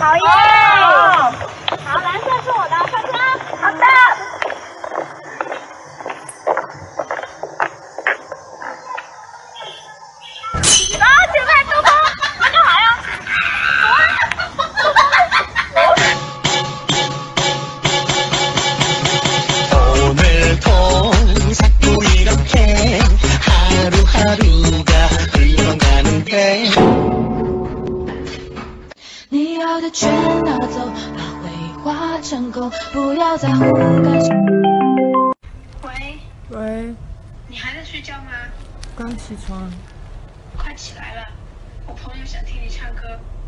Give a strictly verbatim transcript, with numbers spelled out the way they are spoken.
好耶！哦，好，蓝色是我的，上车。好的。啊，前面兜风，你干啥呀？ 你要的全拿走，把绘画成功，不要在乎感受。 喂喂， 你还在睡觉吗？ 刚起床。 快起来了，我朋友想听你唱歌。